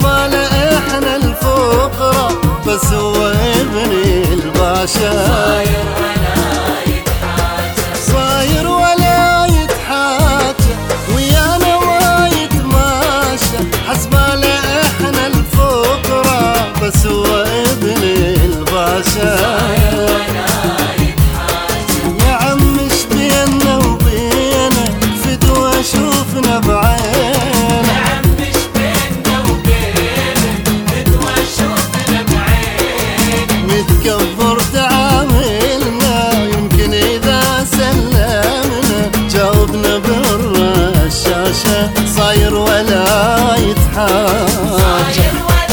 حسبنا احنا الفقراء بس هو ابن الباشا. صاير ولا يتحاجى ويانا ما يتماشى، حسبنا احنا الفقراء بس هو ابن الباشا. يا عم ايش بيننا وبينك فدوى شوفنا بعينك، يا عم ايش بيننا وبينك فدوى شوفنا بعينك. نتكبر تعاملنا يمكن اذا سلمنا جاوبنا بالرشاشة. صاير ولا يتحاجى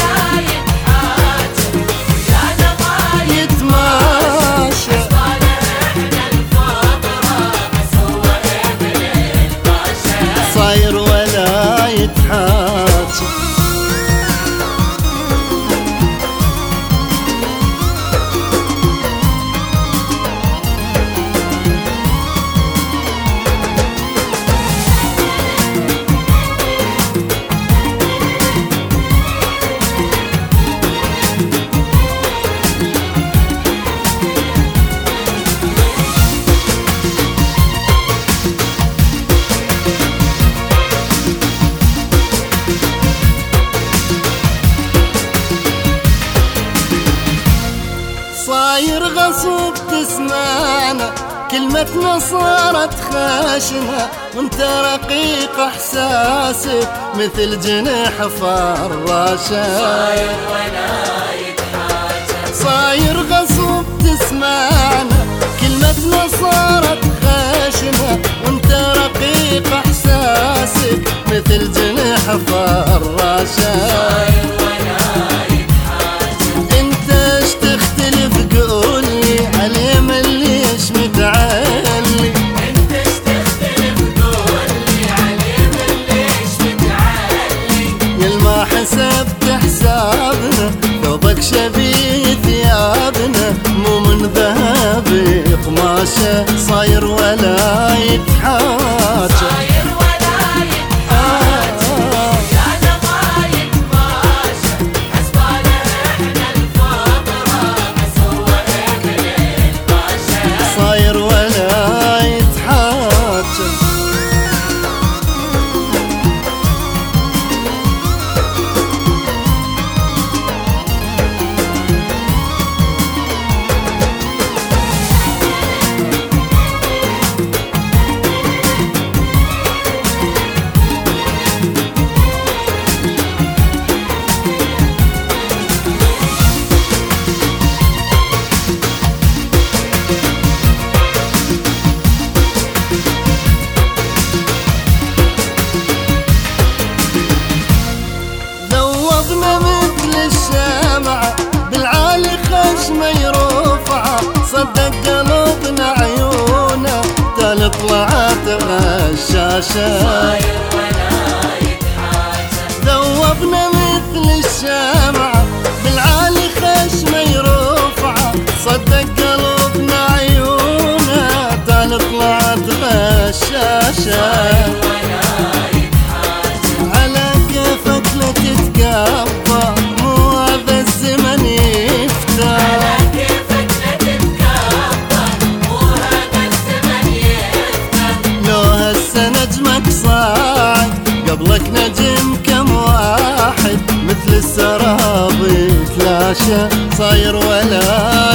صاير ولا يتحاجى. صاير غصب تسمعنا كلمتنا صارت خاشنة، وانت رقيق احساسك مثل جناح فراشة. صاير ولا يتحاجى صاير غصب تسمعنا كلمتنا صارت خاشنة، وانت رقيق احساسك مثل جناح فراشة. صاير ولا يتحاجى انت ايش تختلف قولي علي من ليش متعلي، انت ايش تختلف قولي علي من ليش متعلي. يلما حسبت حسابنا ثوبك شبيه ثيابنا مو من ذهب قماشه. صاير ولا يتحاجى صاير ولا يتحاجى. ذوبنا مثل الشمعة بالعالي خشمة يرفعه، صدق قلبنا عيونه تالي طلعت غشاشة. صاير ولا يتحاجى ذوبنا مثل الشمعة بالعالي خشمة يرفعه، صدق قلبنا عيونه تالي طلعت غشاشة. مو هذا الزمن يفتح على كيفك لا تتكبر، مو هذا الزمن يفتح. لو هسه نجمك صاعد قبلك نجم كم واحد مثل السراب يتلاشى. صاير ولا